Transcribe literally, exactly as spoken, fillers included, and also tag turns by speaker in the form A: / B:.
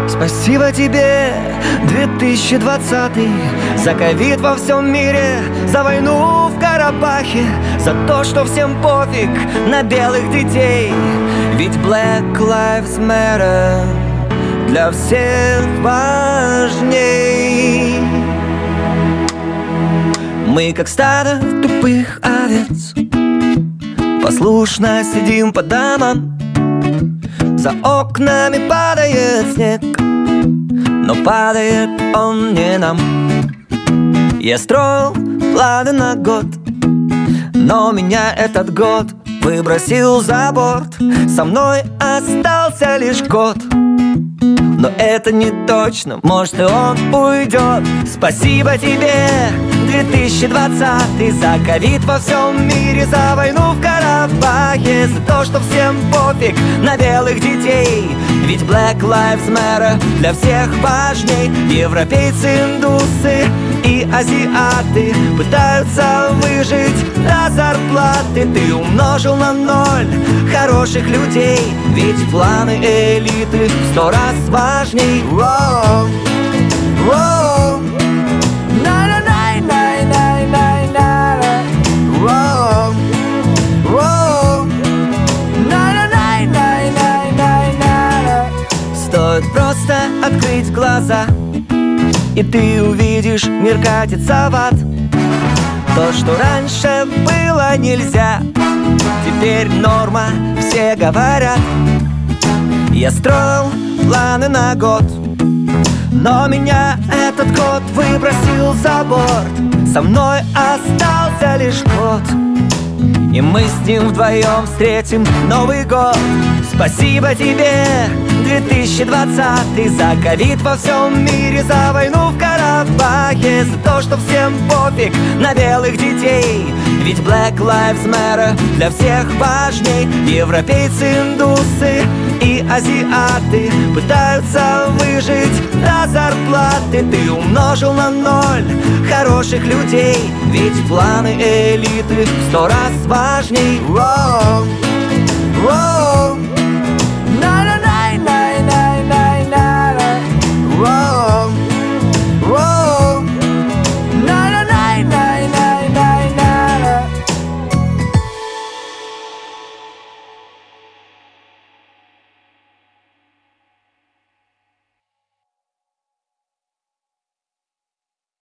A: Спасибо тебе, две тысячи двадцатый, за ковид во всем мире, за войну в Карабахе, за то, что всем пофиг на белых детей. Ведь Black Lives Matter для всех важней. Мы как стадо тупых овец послушно сидим по домам. За окнами падает снег, но падает он не нам. Я строил планы на год, но меня этот год выбросил за борт. Со мной остался лишь год, но это не точно, может и он уйдет. Спасибо тебе, две тысячи двадцатый, за ковид во всем мире, за войну в Карабахе, за то, что всем пофиг на белых детей. Ведь Black Lives Matter для всех важней. Европейцы, индусы и азиаты пытаются выжить до зарплаты. Ты умножил на ноль хороших людей, ведь планы элиты в сто раз важней. Воу, воу. Стоит просто открыть глаза, и ты увидишь, мир катится в ад. То, что раньше было нельзя, теперь норма, все говорят. Я строил планы на год, но меня этот год выбросил за борт. Со мной остался лишь год, и мы с ним вдвоем встретим Новый год. Спасибо тебе, две тысячи двадцатый, за ковид во всем мире, за войну в Карабахе, за то, что всем пофиг на белых детей. Ведь Black Lives Matter для всех важней. Европейцы, индусы и азиаты пытаются выжить до зарплаты. Ты умножил на ноль хороших людей, ведь планы элиты в сто раз важней. Воу, воу.